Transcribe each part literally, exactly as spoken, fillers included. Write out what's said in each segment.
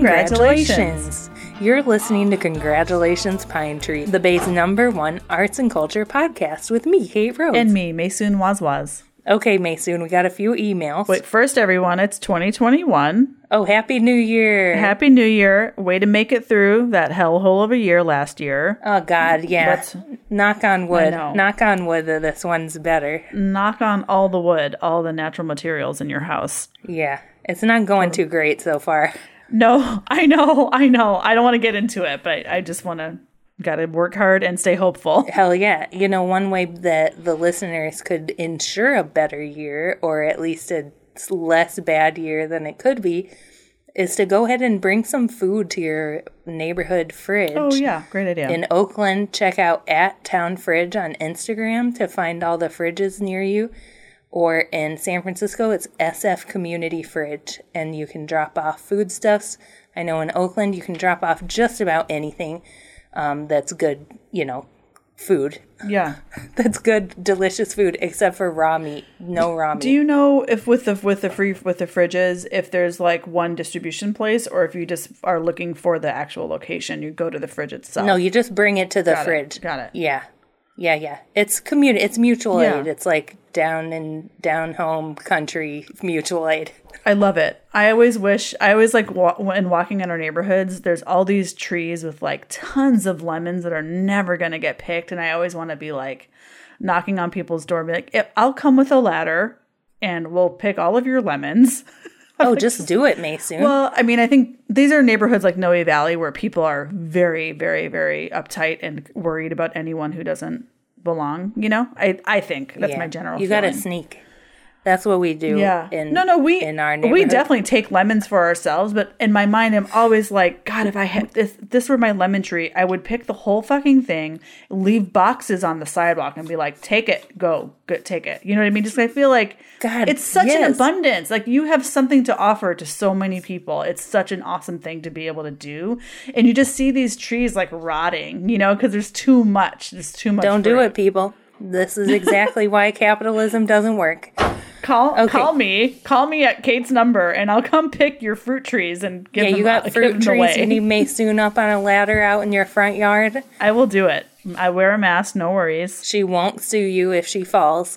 Congratulations. You're listening to Congratulations Pine Tree, the Bay's number one arts and culture podcast with me, Kate Rhodes. And me, Maysoon Wazwaz. Okay, Maysoon, we got a few emails. Wait, first, everyone, it's twenty twenty-one. Oh, Happy New Year. Happy New Year. Way to make it through that hellhole of a year last year. Oh, God, yeah. Let's, knock on wood. Knock on wood that this one's better. Knock on all the wood, all the natural materials in your house. Yeah, it's not going too great so far. No, I know, I know. I don't want to get into it, but I just want to, got to work hard and stay hopeful. Hell yeah. You know, one way that the listeners could ensure a better year, or at least a less bad year than it could be, is to go ahead and bring some food to your neighborhood fridge. Oh, yeah. Great idea. In Oakland, check out at Town Fridge on Instagram to find all the fridges near you. Or in San Francisco, it's S F Community Fridge, and you can drop off foodstuffs. I know in Oakland, you can drop off just about anything um, that's good, you know, food. Yeah. That's good, delicious food, except for raw meat. No raw meat. Do you know if with the with the free with the fridges, if there's like one distribution place, or if you just are looking for the actual location, you go to the fridge itself? No, you just bring it to the Got fridge. It. Got it. Yeah. Yeah, yeah. It's community. It's mutual Yeah. aid. It's like down in down home country mutual aid. I love it. I always wish, I always like wa- when walking in our neighborhoods, there's all these trees with like tons of lemons that are never going to get picked. And I always want to be like knocking on people's door and be like, I'll come with a ladder and we'll pick all of your lemons. Oh, like, just do it, Maysoon. Well, I mean, I think these are neighborhoods like Noe Valley where people are very, very, very uptight and worried about anyone who doesn't belong. You know, I I think that's yeah. my general You feeling. got to sneak. That's what we do. Yeah. In, no, no, we in our neighborhood. we definitely take lemons for ourselves, but in my mind, I'm always like, God, if I had this, this were my lemon tree, I would pick the whole fucking thing, leave boxes on the sidewalk, and be like, take it, go, good, take it. You know what I mean? Just I feel like God, it's such yes. an abundance. Like you have something to offer to so many people. It's such an awesome thing to be able to do, and you just see these trees like rotting, you know, because there's too much. There's too much. Don't fruit. do it, people. This is exactly why capitalism doesn't work. Call okay. call me. Call me at Kate's number, and I'll come pick your fruit trees and give yeah, them you got give fruit them trees. away. You need Maysoon up on a ladder out in your front yard. I will do it. I wear a mask. No worries. She won't sue you if she falls.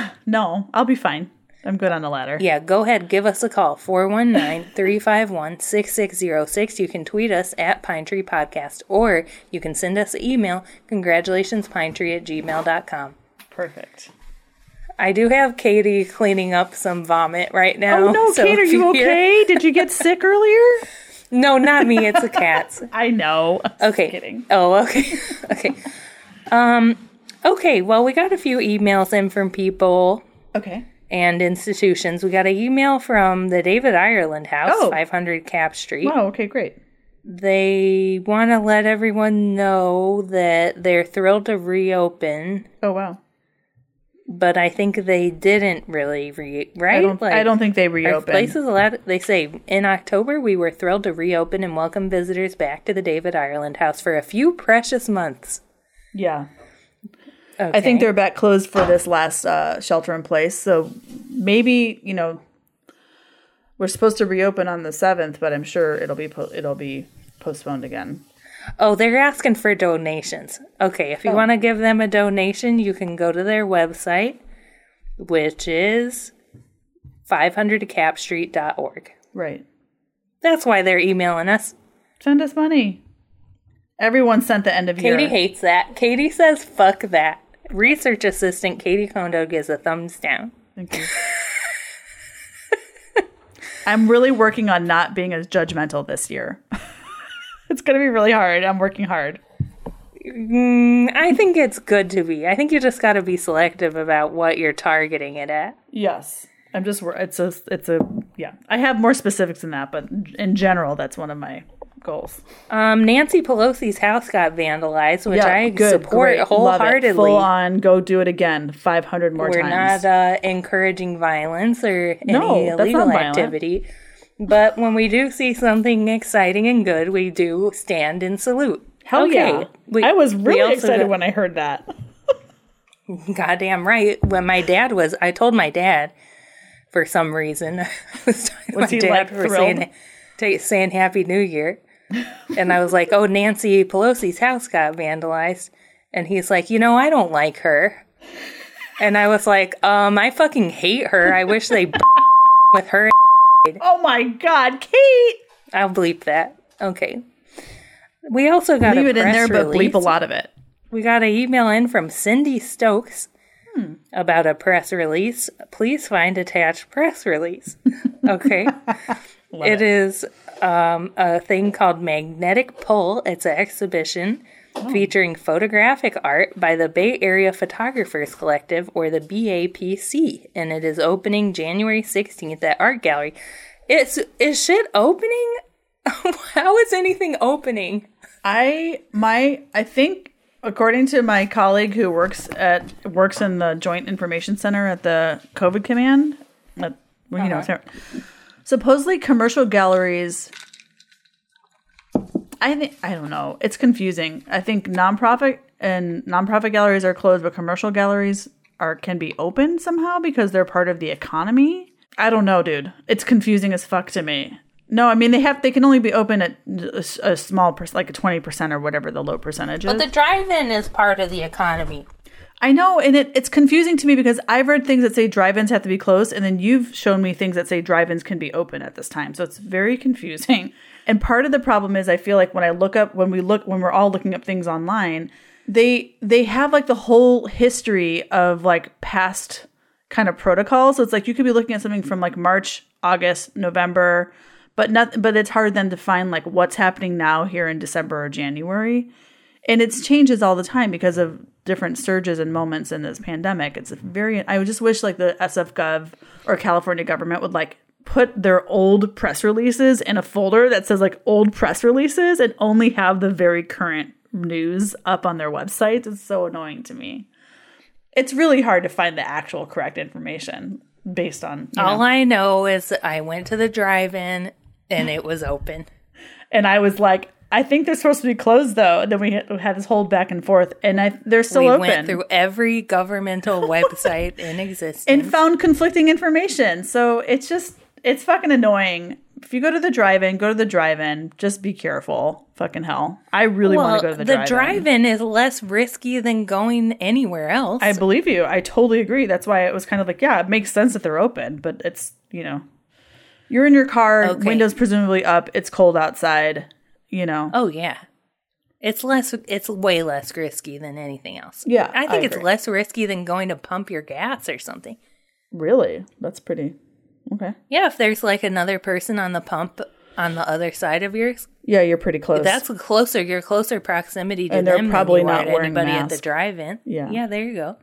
No, I'll be fine. I'm good on a ladder. Yeah, go ahead. Give us a call. four one nine, three five one, six six zero six. You can tweet us at Pine Tree Podcast, or you can send us an email, congratulationspinetree at gmail dot com. Perfect. I do have Katie cleaning up some vomit right now. Oh, no, so Kate, are you, you okay? Hear... Did you get sick earlier? No, not me. It's the cats. I know. I'm okay. Kidding. Oh, okay. okay. Um. Okay, well, we got a few emails in from people. Okay. And institutions. We got an email from the David Ireland House, oh. five hundred Cap Street. Wow, okay, great. They want to let everyone know that they're thrilled to reopen. Oh, wow. But I think they didn't really re right. I don't, like, I don't think they reopened. Places allowed. They say in October we were thrilled to reopen and welcome visitors back to the David Ireland House for a few precious months. Yeah, okay. I think they're back closed for this last uh, shelter in place. So maybe you know we're supposed to reopen on the seventh, but I'm sure it'll be po- it'll be postponed again. Oh, they're asking for donations. Okay, if you oh. want to give them a donation, you can go to their website, which is five hundred cap street dot org. Right. That's why they're emailing us. Send us money. Everyone sent the end of Katie year. Katie hates that. Katie says, fuck that. Research assistant Katie Kondo gives a thumbs down. Thank you. I'm really working on not being as judgmental this year. It's going to be really hard. I'm working hard. Mm, I think it's good to be. I think you just got to be selective about what you're targeting it at. Yes. I'm just, it's a, it's a, yeah. I have more specifics than that, but in general, that's one of my goals. Um, Nancy Pelosi's house got vandalized, which yeah, I good, support great. wholeheartedly. Full on, go do it again, five hundred more We're times. We're not uh, encouraging violence or no, any illegal that's not activity. But when we do see something exciting and good, we do stand and salute. Hell okay. yeah. We, I was really excited got, when I heard that. Goddamn right. When my dad was, I told my dad, for some reason, I was talking to was my he dad like for thrilled? saying, t- saying Happy New Year. And I was like, oh, Nancy Pelosi's house got vandalized. And he's like, you know, I don't like her. And I was like, um, I fucking hate her. I wish they with her. Oh my God, Kate! I'll bleep that. Okay. We also got Leave a it in press there, but release. bleep a lot of it. We got an email in from Cindy Stokes Hmm. about a press release. Please find attached press release. Okay. it, it is um, a thing called Magnetic Pull. It's an exhibition oh. featuring photographic art by the Bay Area Photographers Collective, or the B A P C, and it is opening January sixteenth at Art Gallery. It's is shit opening? How is anything opening? I my I think according to my colleague who works at works in the Joint Information Center at the COVID command, at, well, you uh-huh. know, supposedly commercial galleries. I think I don't know. It's confusing. I think nonprofit and nonprofit galleries are closed, but commercial galleries are can be open somehow because they're part of the economy. I don't know, dude. It's confusing as fuck to me. No, I mean they have. They can only be open at a, a small percent, like a twenty percent or whatever the low percentage is. But the drive-in is part of the economy. I know, and it, it's confusing to me because I've read things that say drive-ins have to be closed, and then you've shown me things that say drive-ins can be open at this time. So it's very confusing. And part of the problem is I feel like when I look up, when we look, when we're all looking up things online, they they have like the whole history of like past kind of protocols. So it's like you could be looking at something from like March, August, November. But not, but it's hard then to find like what's happening now here in December or January. And it changes all the time because of different surges and moments in this pandemic. It's very, I would just wish like the S F Gov or California government would like put their old press releases in a folder that says like old press releases and only have the very current news up on their website. It's so annoying to me. It's really hard to find the actual correct information based on, you know. All I know is that I went to the drive-in and it was open. And I was like, I think they're supposed to be closed, though. And then we had this whole back and forth. And I, they're still we open. We went through every governmental website in existence. And found conflicting information. So it's just, it's fucking annoying. If you go to the drive-in, go to the drive-in. Just be careful. Fucking hell. I really well, want to go to the, the drive-in. The drive-in is less risky than going anywhere else. I believe you. I totally agree. That's why it was kind of like, yeah, it makes sense that they're open. But it's, you know. You're in your car, okay. Windows presumably up, it's cold outside, you know. Oh, yeah. It's less. It's way less risky than anything else. Yeah, I think I it's less risky than going to pump your gas or something. Really? That's pretty, okay. Yeah, if there's like another person on the pump on the other side of yours. Yeah, you're pretty close. That's closer. You're closer proximity to and they're them probably than you not are wearing anybody masks. at the drive-in. Yeah. Yeah, there you go.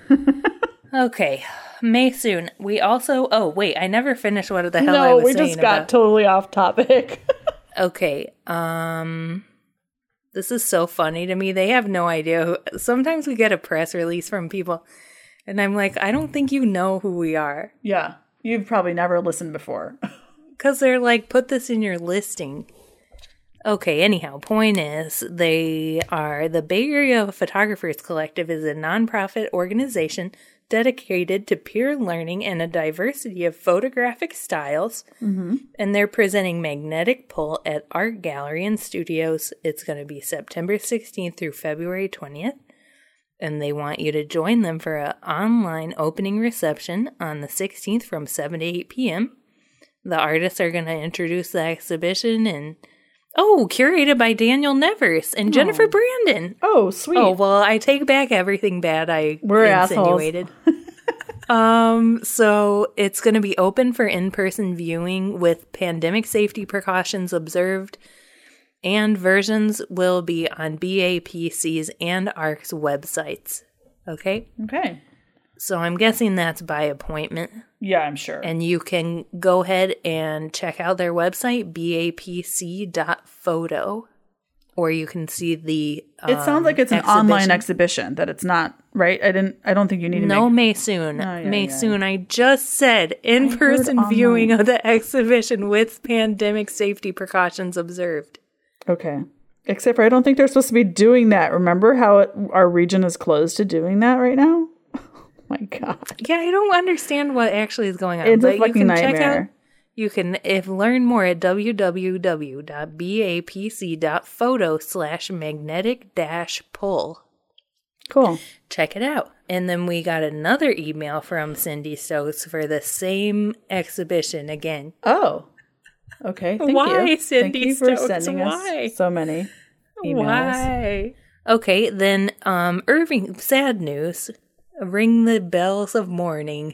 Okay. May soon. We also, oh, wait, I never finished what the hell no, I was we saying just got about. totally off topic. Okay. Um, this is so funny to me. They have no idea. Who, sometimes we get a press release from people, and I'm like, I don't think you know who we are. Yeah. You've probably never listened before. Because they're like, put this in your listing. Okay, anyhow, point is, they are, the Bay Area Photographers Collective is a nonprofit organization dedicated to peer learning and a diversity of photographic styles. Mm-hmm. And they're presenting Magnetic Pull at Art Gallery and Studios. It's going to be September sixteenth through February twentieth. And they want you to join them for an online opening reception on the sixteenth from seven to eight p.m. The artists are going to introduce the exhibition and, oh, curated by Daniel Nevers and Jennifer oh. Brandon. Oh, sweet. Oh, well, I take back everything bad I We're insinuated. um, so it's going to be open for in-person viewing with pandemic safety precautions observed, and versions will be on B A P C's and A R C's websites. Okay? Okay. So I'm guessing that's by appointment. Yeah, I'm sure. And you can go ahead and check out their website, B A P C dot photo, or you can see the um, It sounds like it's an exhibition. online exhibition, that it's not, right? I didn't. I don't think you need to No, make... May soon. Oh, yeah, May yeah. soon. I just said in-person viewing of the exhibition with pandemic safety precautions observed. Okay. Except for I don't think they're supposed to be doing that. Remember how it, our region is closed to doing that right now? My God. Yeah, I don't understand what actually is going on. It's but a fucking you can nightmare. Check out, You can if learn more at www.bapc.photo slash magnetic dash pull. Cool. Check it out. And then we got another email from Cindy Stokes for the same exhibition again. Oh. Okay. Thank Why, you. Cindy Thank you for Stokes? sending Why? us so many emails. Why? Okay, then um, Irving, sad news. Ring the bells of mourning.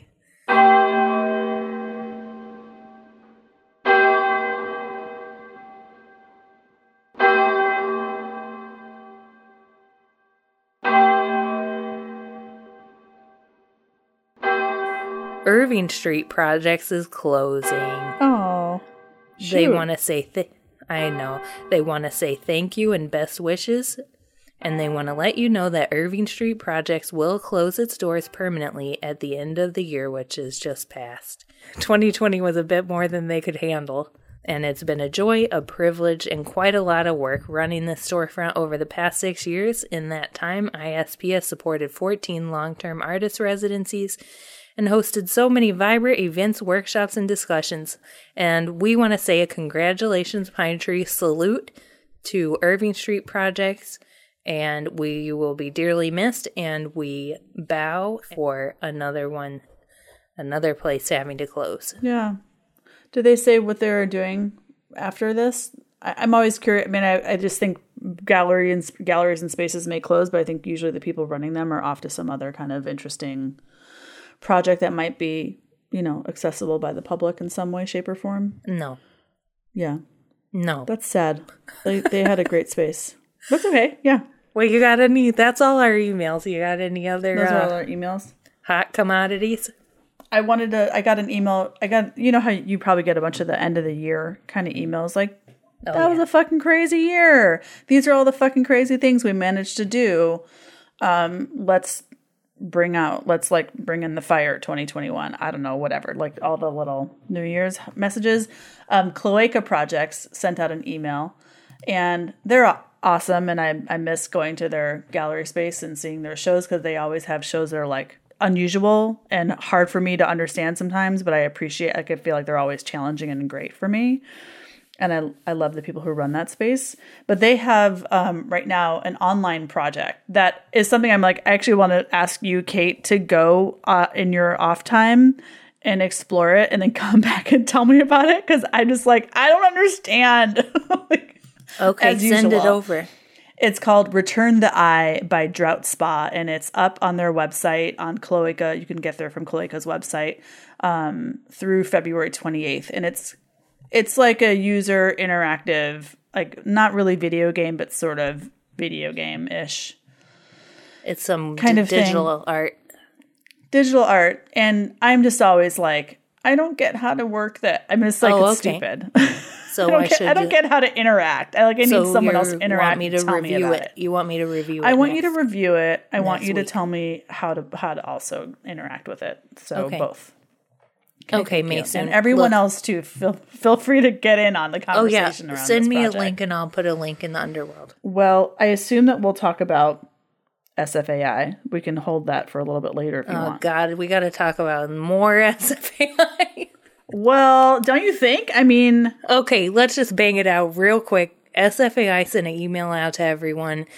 Irving Street Projects is closing. Oh, shoot. They want to say, th- I know, they want to say thank you and best wishes, and they want to let you know that Irving Street Projects will close its doors permanently at the end of the year, which is just past. twenty twenty was a bit more than they could handle, and it's been a joy, a privilege, and quite a lot of work running this storefront over the past six years. In that time, I S P has supported fourteen long-term artist residencies and hosted so many vibrant events, workshops, and discussions. And we want to say a congratulations, Pine Tree, salute to Irving Street Projects, and we will be dearly missed, and we bow for another one, another place having to close. Yeah. Do they say what they're doing after this? I, I'm always curious. I mean, I, I just think gallery and galleries and spaces may close, but I think usually the people running them are off to some other kind of interesting project that might be, you know, accessible by the public in some way, shape, or form. No. Yeah. No. That's sad. They they had a great space. That's okay. Yeah. Well, you got any? That's all our emails. You got any other Those are uh, all our emails. hot commodities? I wanted to, I got an email. I got, you know how you probably get a bunch of the end of the year kind of emails like, Oh, that yeah. was a fucking crazy year. These are all the fucking crazy things we managed to do. Um, let's bring out, let's like bring in the fire twenty twenty-one. I don't know, whatever. Like all the little New Year's messages. Um, Cloaca Projects sent out an email and they're awesome. And I, I miss going to their gallery space and seeing their shows because they always have shows that are like unusual and hard for me to understand sometimes, but I appreciate, like, I feel like they're always challenging and great for me. And I I love the people who run that space. But they have um, right now an online project that is something I'm like, I actually want to ask you, Kate, to go uh, in your off time and explore it and then come back and tell me about it. Because I just like, I don't understand. like, Okay, send it over. It's called Return the Eye by Drought Spa, and it's up on their website on Cloaca. You can get there from Cloaca's website um, through February twenty-eighth. And it's it's like a user interactive, like not really video game, but sort of video game-ish. It's some kind d- of thing. digital art. Digital art. And I'm just always like, I don't get how to work that. I mean, it's like, Oh, it's okay. stupid. So I don't, I get, should I don't get how to interact. I like I need so someone you else to interact want me to and tell review me about it. it. You want me to review it? I want next. you to review it. I want next you to week. tell me how to how to also interact with it. So Okay. both. Okay, thank you. Mason. And everyone Look- else too. Feel feel free to get in on the Oh yeah, conversation around send this me project. a link and I'll put a link in the underworld. Well, I assume that we'll talk about S F A I. We can hold that for a little bit later if you Oh want. God, we got to talk about more S F A I. Well, don't you think? I mean, Okay, let's just bang it out real quick. S F A I sent an email out to everyone.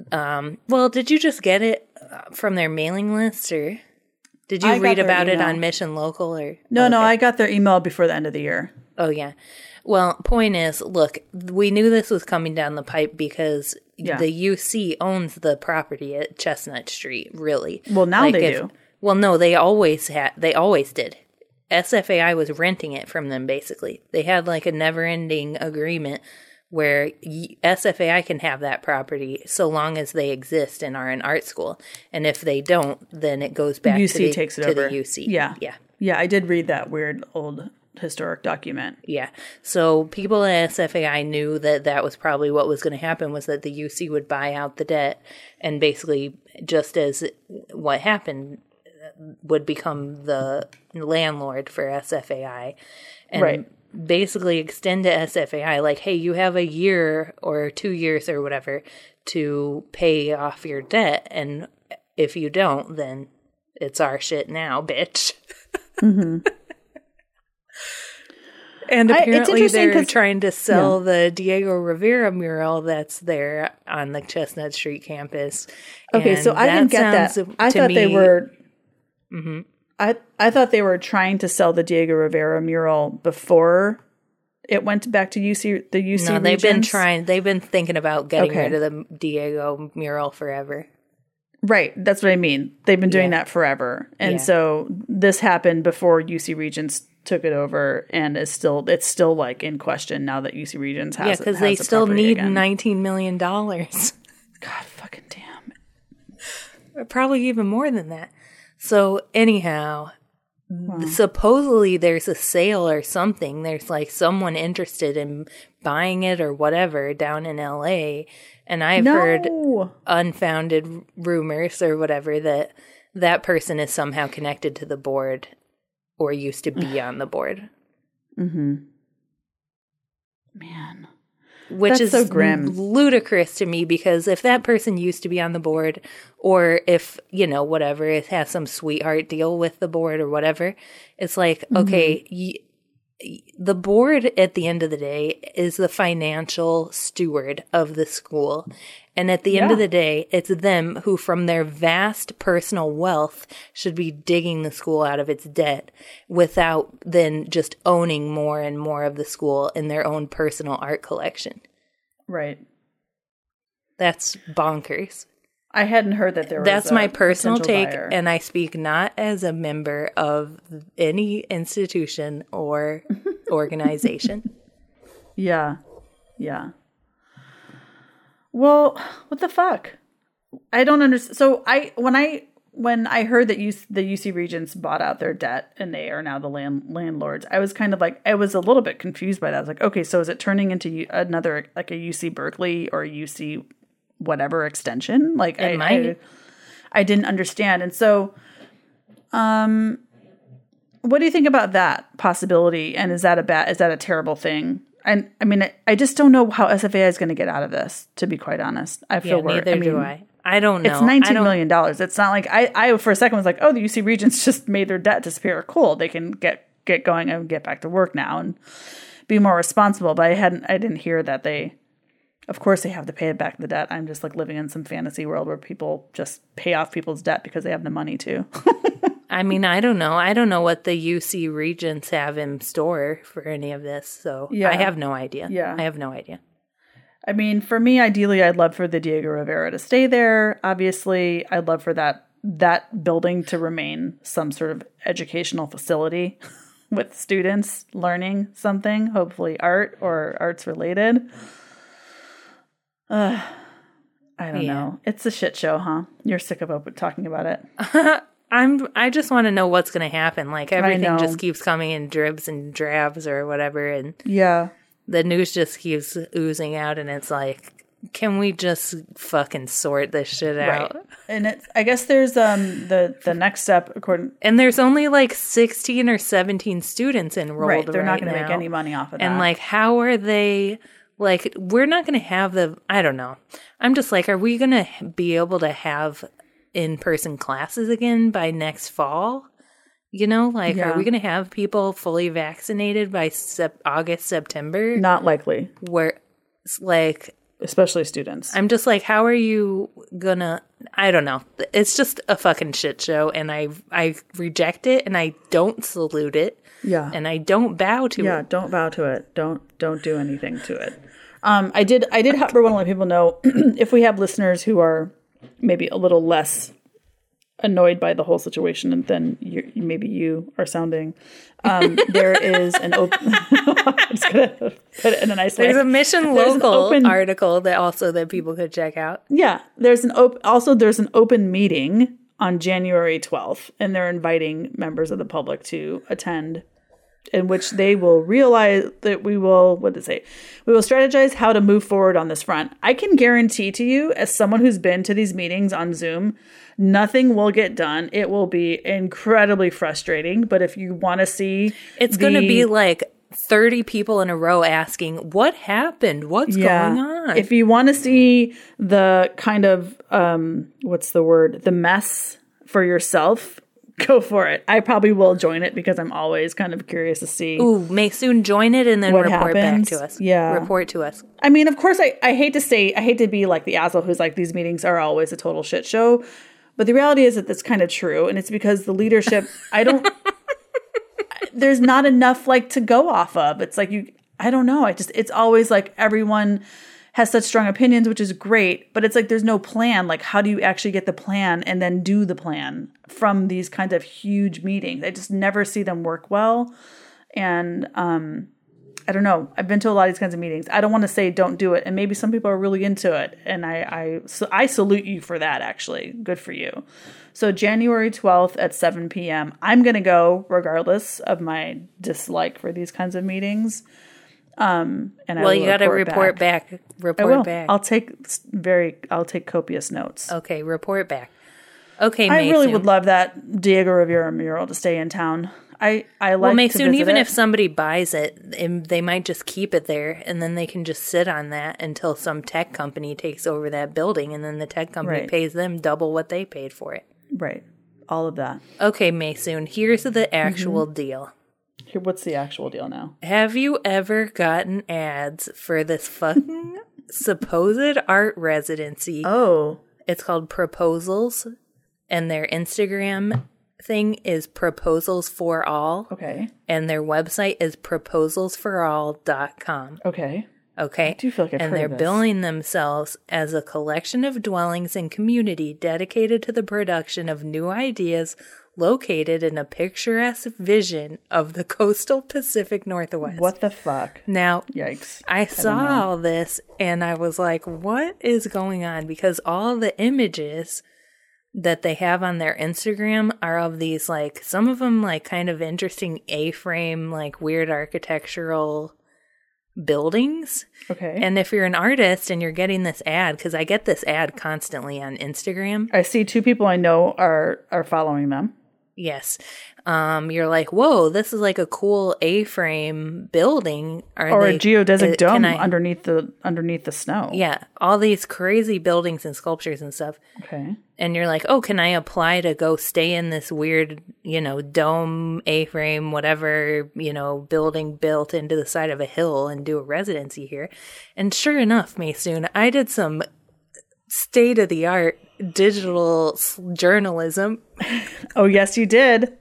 Um, well, did you just get it uh, from their mailing list, or did you I got read their about it email. on Mission Local? Or no, no, I got their email before the end of the year. Oh yeah. Well, point is, look, we knew this was coming down the pipe because Yeah. the U C owns the property at Chestnut Street. Really? Well, now Like, they if- do. Well, no, they always had. They always did. S F A I was renting it from them. Basically, they had like a never-ending agreement where y- S F A I can have that property so long as they exist and are an art school, and if they don't, then it goes back U to C the, takes it to over. the U C. Yeah. yeah. Yeah, I did read that weird old historic document. Yeah. So people at S F A I knew that that was probably what was going to happen, was that the U C would buy out the debt and basically, just as what happened, would become the landlord for S F A I. And Right. basically extend to S F A I like, hey, you have a year or two years or whatever to pay off your debt. And if you don't, then it's our shit now, bitch. Mm-hmm. And I- it's apparently interesting they're 'cause- trying to sell the Diego Rivera mural that's there on the Chestnut Street campus. Okay, And so I didn't get that. sounds I to thought they me- were. Mhm. I I thought they were trying to sell the Diego Rivera mural before it went back to U C. The U C. No, they've been Regents. trying. They've been thinking about getting Okay. rid of the Diego mural forever. Right, that's what I mean. They've been doing Yeah. that forever, and Yeah. so this happened before U C Regents took it over, and is still it's still like in question now that U C Regents has Yeah, it- because has they the still property need again. nineteen million dollars. God fucking damn. Probably even more than that. So anyhow, supposedly there's a sale or something. There's like someone interested in buying it or whatever down in L A. And I've heard No. unfounded rumors or whatever that that person is somehow connected to the board or used to be on the board. Mm-hmm. Man. Which That's is so grim. ludicrous to me, because if that person used to be on the board, or if, you know, whatever, it has some sweetheart deal with the board or whatever, it's like, Mm-hmm. okay, y- y- the board at the end of the day is the financial steward of the school. And at the end Yeah. of the day, it's them who, from their vast personal wealth, should be digging the school out of its debt without then just owning more and more of the school in their own personal art collection. Right. That's bonkers. I hadn't heard that there was That's a my personal potential take, buyer. and I speak not as a member of any institution or organization. Yeah. Yeah. Well, what the fuck? I don't understand. So I when I when I heard that U- the U C Regents bought out their debt and they are now the land landlords, I was kind of like, I was a little bit confused by that. I was like, okay, so is it turning into U- another like a U C Berkeley or a U C whatever extension? Like It I, might. I I didn't understand. And so um what do you think about that possibility? And is that a bad is that a terrible thing? And I mean, I, I just don't know how S F A I is going to get out of this, to be quite honest. I feel Yeah, worried. neither I mean, do I. I don't know. It's nineteen I don't- million dollars. It's not like I, I for a second was like, oh, the U C Regents just made their debt disappear. Cool, they can get get going and get back to work now and be more responsible. But I hadn't, I didn't hear that they. Of course, they have to pay back the debt. I'm just like living in some fantasy world where people just pay off people's debt because they have the money to. I mean, I don't know. I don't know what the U C Regents have in store for any of this. So Yeah. I have no idea. Yeah. I have no idea. I mean, for me, ideally, I'd love for the Diego Rivera to stay there. Obviously, I'd love for that that building to remain some sort of educational facility with students learning something, hopefully art or arts related. Uh, I don't Yeah. know. It's a shit show, huh? You're sick of op- talking about it. I'm. I just want to know what's going to happen. Like everything know. just keeps coming in dribs and drabs or whatever, and Yeah. the news just keeps oozing out. And it's like, can we just fucking sort this shit out? Right. And it's, I guess there's um the the next step according. And there's only like sixteen or seventeen students enrolled. Right. They're not right going to make now. any money off of that. And like, how are they? Like, we're not going to have the. I don't know. I'm just like, are we going to be able to have in-person classes again by next fall? You know, like, Yeah. are we going to have people fully vaccinated by sep- August, September? not likely, Where, it's like, especially students. I'm just like, how are you gonna? I don't know. It's just a fucking shit show, and I I reject it, and I don't salute it, yeah. and I don't bow to Yeah, it. don't bow to it. Don't don't do anything to it. Um, I did I did however want to let people know if we have listeners who are maybe a little less annoyed by the whole situation and then you, maybe you are sounding. Um, there is an open. I'm just gonna put it in a nice way. There's a Mission There's an Local open- article that also that people could check out. Yeah, there's an op- also there's an open meeting on January twelfth, and they're inviting members of the public to attend, in which they will realize that we will, what did it say? We will strategize how to move forward on this front. I can guarantee to you, as someone who's been to these meetings on Zoom, nothing will get done. It will be incredibly frustrating. But if you want to see, It's the- going to be like thirty people in a row asking, what happened? What's Yeah. going on? If you want to see the kind of um, what's the word, the mess for yourself, Go for it. I probably will join it because I'm always kind of curious to see. Ooh, may soon join it and then What report happens. back to us. Yeah. Report to us. I mean, of course, I, I hate to say, I hate to be like the asshole who's like, these meetings are always a total shit show. But the reality is that that's kind of true. And it's because the leadership, I don't, there's not enough like to go off of. It's like you, I don't know. I just, it's always like everyone has such strong opinions, which is great, but it's like there's no plan. Like, how do you actually get the plan and then do the plan from these kinds of huge meetings? I just never see them work well. And um, I don't know. I've been to a lot of these kinds of meetings. I don't want to say don't do it. And maybe some people are really into it. And I, I, so I salute you for that, actually. Good for you. So January twelfth at seven p.m. I'm going to go regardless of my dislike for these kinds of meetings. Um, and well, I you got to report back. back. Report I will. back. I'll take very. I'll take copious notes. Okay, report back. Okay, I Maysoon. really would love that Diego Rivera mural to stay in town. I I like. Well, to Maysoon, visit even it. if somebody buys it, it, they might just keep it there, and then they can just sit on that until some tech company takes over that building, and then the tech company Right. pays them double what they paid for it. Right, all of that. Okay, Maysoon, here's the actual Mm-hmm. deal. Here, what's the actual deal now? Have you ever gotten ads for this fucking supposed art residency? Oh, It's called Proposals, and their Instagram thing is Proposals for All, okay, and their website is proposals for all dot com. okay. Okay? I do feel like I've and heard they're of this. billing themselves as a collection of dwellings and community dedicated to the production of new ideas located in a picturesque vision of the coastal Pacific Northwest. What the fuck? Now, Yikes! I saw all this and I was like, what is going on? Because all the images that they have on their Instagram are of these, like, some of them, like, kind of interesting A-frame, like, weird architectural buildings. Okay, And if you're an artist and you're getting this ad, because I get this ad constantly on Instagram. I see two people I know are are following them. Yes. Um, you're like, whoa, this is like a cool A-frame building. Are Or they, a geodesic uh, dome can I- underneath the underneath the snow. Yeah, all these crazy buildings and sculptures and stuff. Okay. And you're like, oh, can I apply to go stay in this weird, you know, dome, A-frame, whatever, you know, building built into the side of a hill and do a residency here? And sure enough, Maysoon, I did some state-of-the-art digital s- journalism. Oh yes, you did.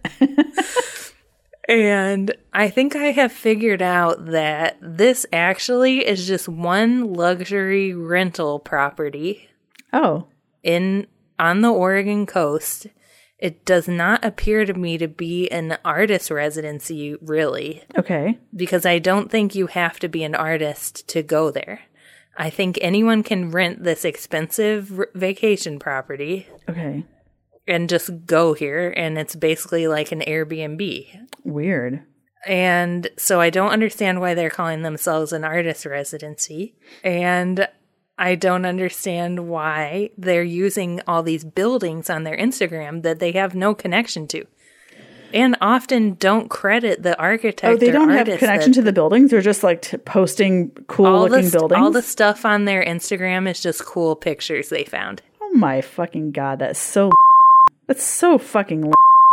And I think I have figured out that this actually is just one luxury rental property Oh. in on the Oregon coast. It does not appear to me to be an artist residency, really, Okay. because I don't think you have to be an artist to go there. I think anyone can rent this expensive r- vacation property Okay. and just go here, and it's basically like an Airbnb. Weird. And so I don't understand why they're calling themselves an artist residency. And I don't understand why they're using all these buildings on their Instagram that they have no connection to. And often don't credit the architect Oh, they or don't have artist connection that- to the buildings. They're just like t- posting cool all looking the, buildings. all the stuff on their Instagram is just cool pictures they found. Oh my fucking god, that's so. That's so fucking.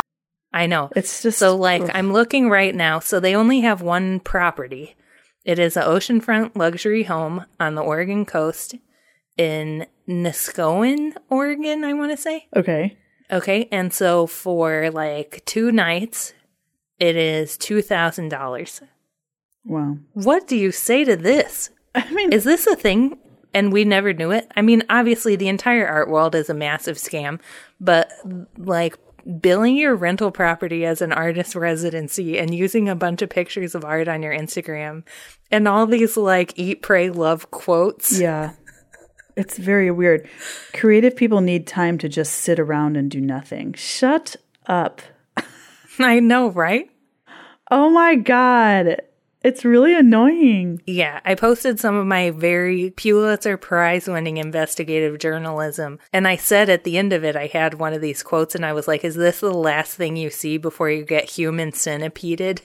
I know. It's just So, like, ugh. I'm looking right now. So, they only have one property. It is an oceanfront luxury home on the Oregon coast in Niskowen, Oregon, I want to say. Okay. Okay. And so, for like two nights, it is two thousand dollars. Wow. What do you say to this? I mean, Is this a thing? And we never knew it? I mean, obviously, the entire art world is a massive scam, but like, billing your rental property as an artist residency and using a bunch of pictures of art on your Instagram and all these like eat, pray, love quotes. yeah. It's very weird. Creative people need time to just sit around and do nothing. Shut up. I know, right? Oh my god. It's really annoying. Yeah, I posted some of my very Pulitzer Prize winning investigative journalism. And I said at the end of it, I had one of these quotes and I was like, is this the last thing you see before you get human centipeded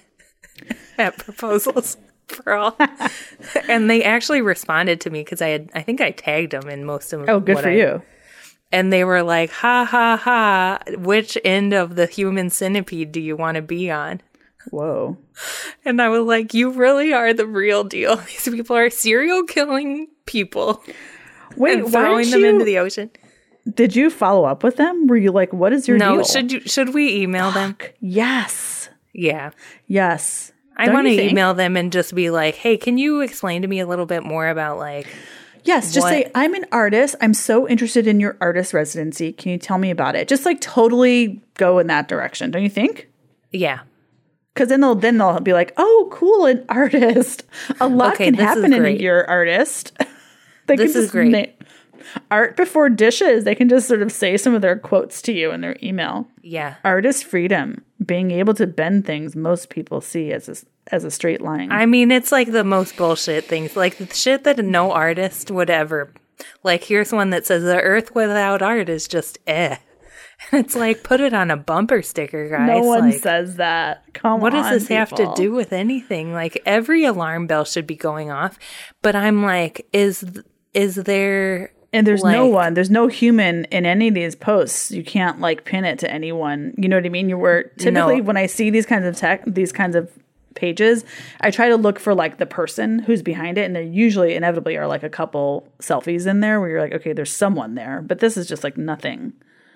at Proposals for All? And they actually responded to me because I had, I think I tagged them in most of Oh, good what for I- you. And they were like, ha ha ha, which end of the human centipede do you want to be on? Whoa. And I was like, you really are the real deal. These people are serial killing people. Wait, and throwing why them you, into the ocean. Did you follow up with them? Were you like, what is your no, deal? should you should we email them? Yes. Yeah. Yes. I want to email them and just be like, hey, can you explain to me a little bit more about like Yes, just what? say, I'm an artist. I'm so interested in your artist residency. Can you tell me about it? Just like totally go in that direction, don't you think? Yeah. Because then they'll then they'll be like, oh, cool, an artist. A lot okay, can this happen is in a great. year, artist. they This can is just great. Na- art before dishes. They can just sort of say some of their quotes to you in their email. Yeah. Artist freedom, being able to bend things most people see as a, as a straight line. I mean, it's like the most bullshit things, like the shit that no artist would ever. Like, here's one that says the earth without art is just eh. And it's like, put it on a bumper sticker, guys. no one like, says that. Come what on, does this have to people. do with anything? Like, every alarm bell should be going off. But I'm like, is is there... And there's no like- one, there's no human in any of these posts. You can't like pin it to anyone. You know what I mean? You were typically No. when I see these kinds of tech, these kinds of pages, I try to look for like the person who's behind it, and there usually inevitably are like a couple selfies in there where you're like, okay, there's someone there, but this is just like nothing.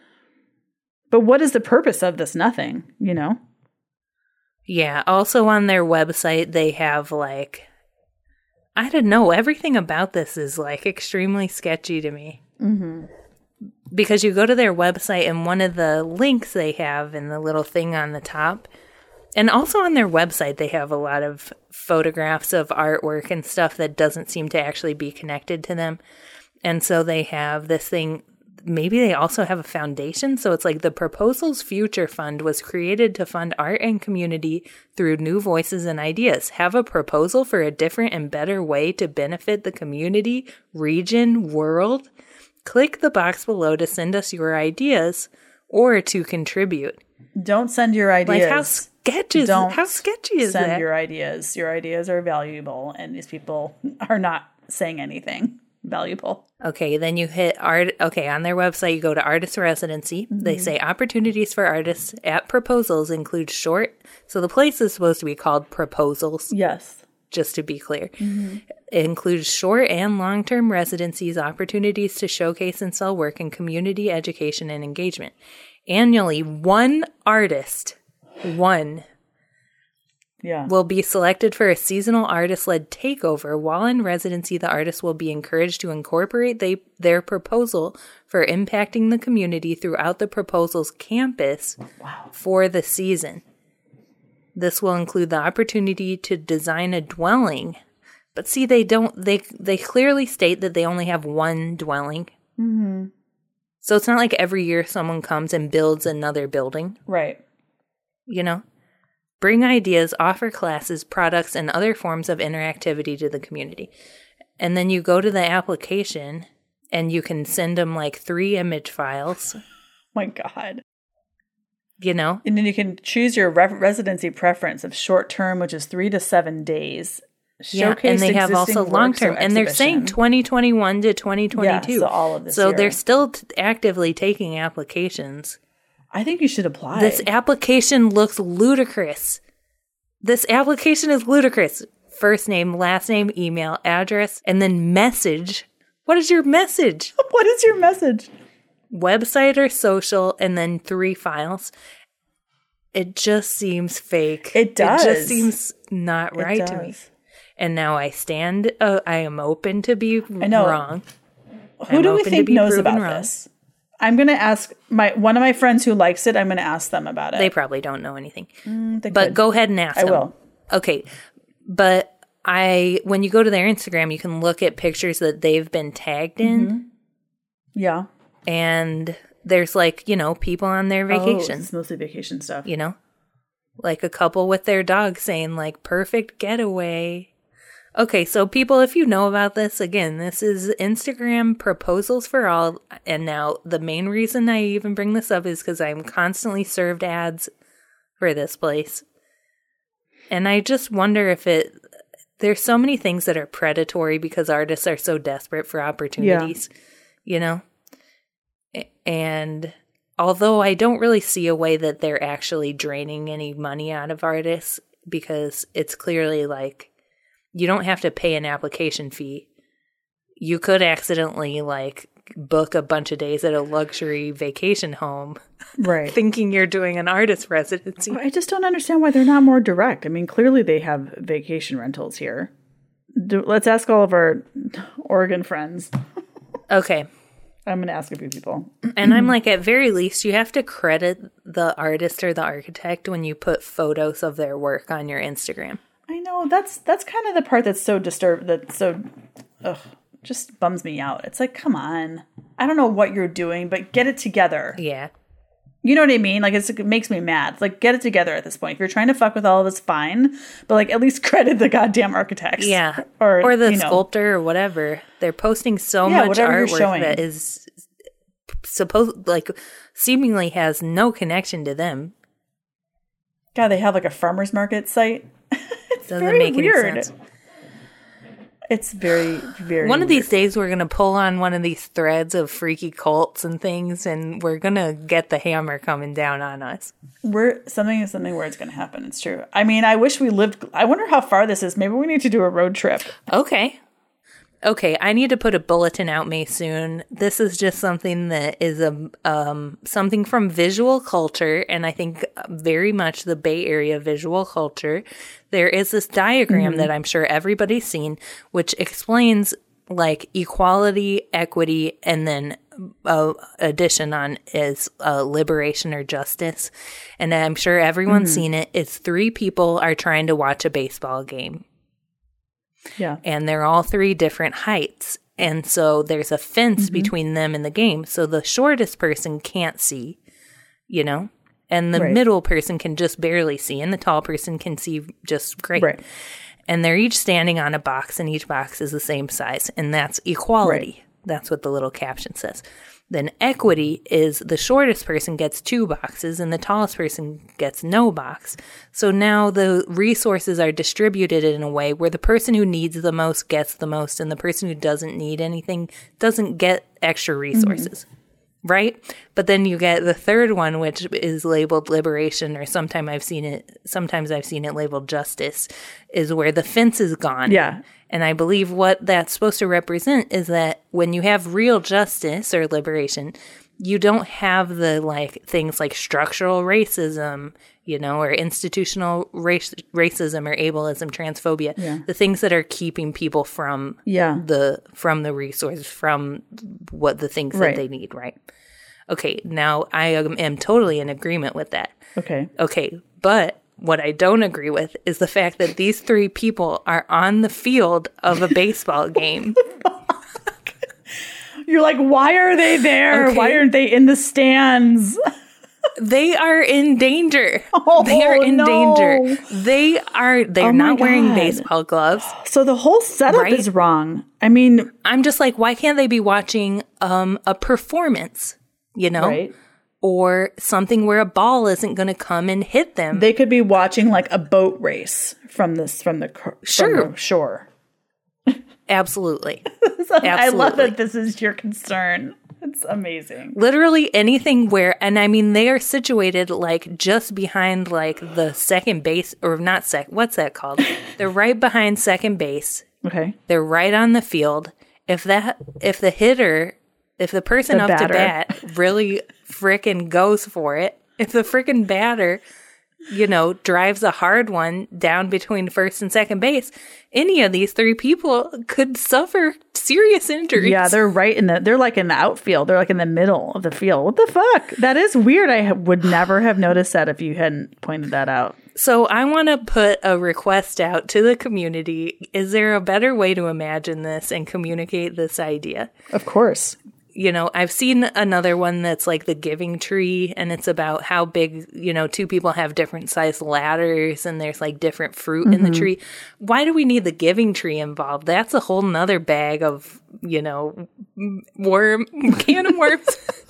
But what is the purpose of this nothing? You know? Yeah. Also on their website, they have like... I don't know. Everything about this is like extremely sketchy to me. Mm-hmm. Because you go to their website and one of the links they have in the little thing on the top, and also on their website, they have a lot of photographs of artwork and stuff that doesn't seem to actually be connected to them. And so they have this thing. Maybe they also have a foundation. So it's like the Proposals Future Fund was created to fund art and community through new voices and ideas. Have a proposal for a different and better way to benefit the community, region, world? Click the box below to send us your ideas or to contribute. Don't send your ideas. Like how sketchy is Don't how sketchy is send that? your ideas. Your ideas are valuable, and these people are not saying anything valuable. Okay, then you hit art. Okay, on their website, you go to artist residency. Mm-hmm. They say opportunities for artists at proposals include short. So the place is supposed to be called Proposals, Yes. just to be clear. Mm-hmm. It includes short and long-term residencies, opportunities to showcase and sell work in community education and engagement. Annually, one artist, one, Yeah. will be selected for a seasonal artist-led takeover. While in residency, the artist will be encouraged to incorporate they, their proposal for impacting the community throughout the proposal's campus Wow. for the season. This will include the opportunity to design a dwelling. But see, they don't, they, they clearly state that they only have one dwelling. Mm-hmm. So it's not like every year someone comes and builds another building, Right. you know? Bring ideas, offer classes, products, and other forms of interactivity to the community. And then you go to the application and you can send them like three image files, My God. you know? And then you can choose your re- residency preference of short term, which is three to seven days. Yeah, and they have also existing long works or term. And they're saying exhibition. twenty twenty-one to twenty twenty-two. Yeah, so all of this So year. they're still t- actively taking applications. I think you should apply. This application looks ludicrous. This application is ludicrous. First name, last name, email, address, and then message. What is your message? What is your message? Website or social, and then three files. It just seems fake. It does. It just seems not right It to me. does. And now I stand, uh, I am open to be I know. wrong. Who I'm do we open to think be knows proven about wrong. this? I'm going to ask my one of my friends who likes it. I'm going to ask them about it. They probably don't know anything. Mm, they But could. go ahead and ask I them. will. Okay. But I, when you go to their Instagram, you can look at pictures that they've been tagged in. Mm-hmm. Yeah. And there's like, you know, people on their Oh, vacation, it's mostly vacation stuff. you know, like a couple with their dog saying like perfect getaway. Okay, so people, if you know about this, again, this is Instagram Proposals for All. And now the main reason I even bring this up is because I'm constantly served ads for this place. And I just wonder if it, there's so many things that are predatory because artists are so desperate for opportunities, you know? And although I don't really see a way that they're actually draining any money out of artists, because it's clearly like you don't have to pay an application fee. You could accidentally like book a bunch of days at a luxury vacation home, right? Thinking you're doing an artist residency. I just don't understand why they're not more direct. I mean, clearly they have vacation rentals here. Do, let's ask all of our Oregon friends. Okay. I'm going to ask a few people. And I'm like, at very least, you have to credit the artist or the architect when you put photos of their work on your Instagram. I know. That's that's kind of the part that's so disturbed, that's so, ugh, just bums me out. It's like, come on. I don't know what you're doing, but get it together. Yeah. You know what I mean? Like, it's, it makes me mad. It's like, get it together at this point. If you're trying to fuck with all of us, fine. But, like, at least credit the goddamn architects. Yeah. Or, or the you know. sculptor or whatever. They're posting so Yeah, much whatever you're artwork showing. that is supposed, like, seemingly has no connection to them. God, they have, like, a farmer's market site. It's Doesn't very make weird. any sense. It's very, very One of weird. these days, we're going to pull on one of these threads of freaky cults and things, and we're going to get the hammer coming down on us. We're something is something where it's going to happen. It's true. I mean, I wish we lived. I wonder how far this is. Maybe we need to do a road trip. Okay. Okay, I need to put a bulletin out May soon. This is just something that is a um, something from visual culture, and I think very much the Bay Area visual culture. There is this diagram mm-hmm. that I'm sure everybody's seen, which explains like equality, equity, and then uh, addition on is uh, liberation or justice. And I'm sure everyone's mm-hmm. seen it. It's three people are trying to watch a baseball game. Yeah. And they're all three different heights. And so there's a fence mm-hmm. between them and the game. So the shortest person can't see, you know, and the right. middle person can just barely see, and the tall person can see just great. Right. And they're each standing on a box, and each box is the same size. And that's equality. Right. That's what the little caption says. Then equity is the shortest person gets two boxes and the tallest person gets no box. So now the resources are distributed in a way where the person who needs the most gets the most, and the person who doesn't need anything doesn't get extra resources. Mm-hmm. Right? But then you get the third one, which is labeled liberation, or sometimes I've seen it, sometimes I've seen it labeled justice, is where the fence is gone. Yeah. And I believe what that's supposed to represent is that when you have real justice or liberation, you don't have the like things like structural racism, you know, or institutional race, racism or ableism, transphobia, yeah. the things that are keeping people from yeah. the from the resources, from what the things right. that they need, right? Okay, now I am, am totally in agreement with that. Okay. Okay, but what I don't agree with is the fact that these three people are on the field of a baseball game. You're like, why are they there? Okay. Why aren't they in the stands? They are in danger. Oh, they are in no. danger. They are, they're oh not wearing God. baseball gloves. So the whole setup right? is wrong. I mean, I'm just like, why can't they be watching um, a performance, you know? Right. Or something where a ball isn't going to come and hit them. They could be watching like a boat race from this, from the, from sure. the shore. Absolutely. So Absolutely. I love that this is your concern. It's amazing. Literally anything where, and I mean, they are situated like just behind like the second base, or not sec, what's that called? They're right behind second base. Okay. They're right on the field. If that, if the hitter, if the person The up batter. to bat really frickin' goes for it, if the frickin' batter, you know, drives a hard one down between first and second base, any of these three people could suffer serious injuries. Yeah, they're right in the, they're like in the outfield. They're like in the middle of the field. What the fuck? That is weird. I ha- would never have noticed that if you hadn't pointed that out. So I want to put a request out to the community. Is there a better way to imagine this and communicate this idea? Of course. You know, I've seen another one that's like the giving tree, and it's about how big, you know, two people have different sized ladders and there's like different fruit mm-hmm. in the tree. Why do we need the giving tree involved? That's a whole nother bag of, you know, worm, can of worms.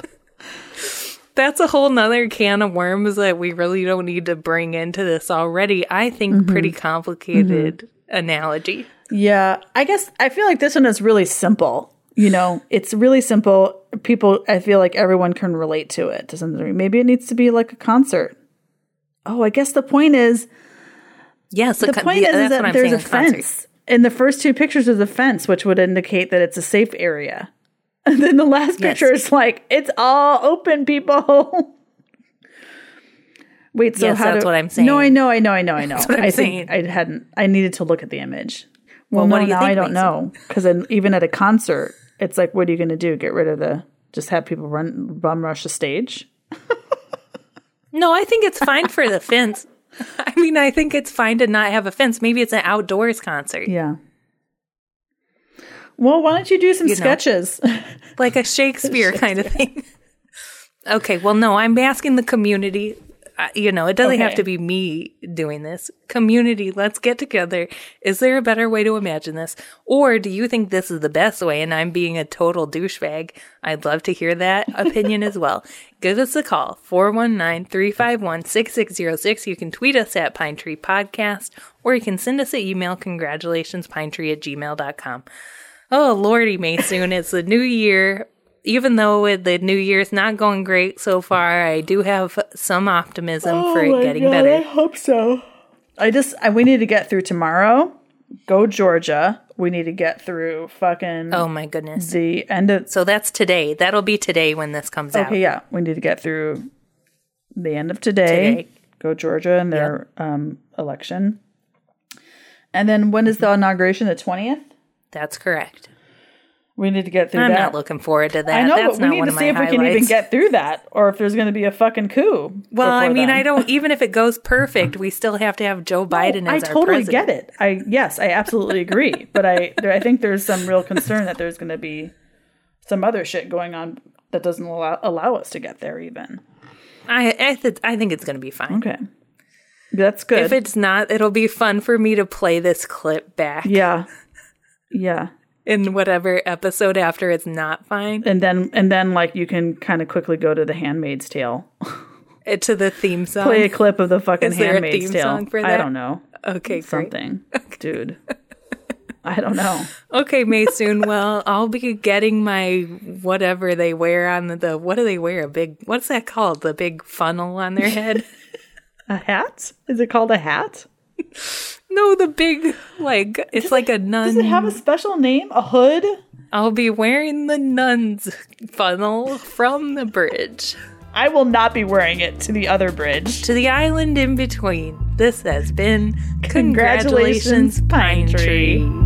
That's a whole nother can of worms that we really don't need to bring into this already. I think mm-hmm. pretty complicated mm-hmm. analogy. Yeah, I guess I feel like this one is really simple. You know, it's really simple. People, I feel like everyone can relate to it to some degree. Maybe it needs to be like a concert. Oh, I guess the point is, yes, the con- point yeah, is, is that's that there's a fence. Concert. In the first two pictures, there's a fence, which would indicate that it's a safe area. And then the last picture yes. is like, it's all open, people. Wait, so yes, how that's do, what I'm saying. No, I know, I know, I know, I know. That's what I'm I saying. think I hadn't, I needed to look at the image. Well, well no, what do you now think, I don't Mason? know. Because even at a concert, it's like, what are you going to do? Get rid of the, just have people run, bum rush the stage? No, I think it's fine for the fence. I mean, I think it's fine to not have a fence. Maybe it's an outdoors concert. Yeah. Well, why don't you do some you sketches? Like a Shakespeare kind of thing. Okay, well, no, I'm asking the community. Uh, you know, it doesn't okay. have to be me doing this. Community, let's get together. Is there a better way to imagine this? Or do you think this is the best way and I'm being a total douchebag? I'd love to hear that opinion as well. Give us a call, four one nine, three five one, six six zero six. You can tweet us at Pine Tree Podcast, or you can send us an email, congratulationspinetree at gmail dot com. Oh, Lordy, Maysoon, it's the new year. Even though the new year's not going great so far, I do have some optimism oh for it getting God, better. I hope so. I just, I, we need to get through tomorrow. Go Georgia. We need to get through fucking. Oh my goodness. The end of. So that's today. That'll be today when this comes okay, out. Okay, yeah. We need to get through the end of today. Today. Go Georgia and their yep. um, election. And then when is the inauguration? The twentieth? That's correct. We need to get through I'm that. I'm not looking forward to that. I know, That's but we not need one to of see my if highlights. we can even get through that, or if there's going to be a fucking coup. Well, I mean, then. I don't. Even if it goes perfect, we still have to have Joe Biden no, as I our totally president. get it. I yes, I absolutely agree. But I, there, I think there's some real concern that there's going to be some other shit going on that doesn't allow, allow us to get there. Even I, I, th- I think it's going to be fine. Okay, that's good. If it's not, it'll be fun for me to play this clip back. Yeah, yeah. In whatever episode after it's not fine. And then and then like you can kind of quickly go to the Handmaid's Tale. To the theme song. Play a clip of the fucking Is there Handmaid's a theme Tale. Song for that? I don't know. Okay, something. Great. Dude. I don't know. Okay, Maysoon. Well, I'll be getting my whatever they wear on the, the what do they wear? A big what's that called? The big funnel on their head? A hat? Is it called a hat? No, the big, like, it's does like it, a nun. Does it have a special name? A hood? I'll be wearing the nun's funnel from the bridge. I will not be wearing it to the other bridge. To the island in between. This has been Congratulations, Congratulations Pine Tree.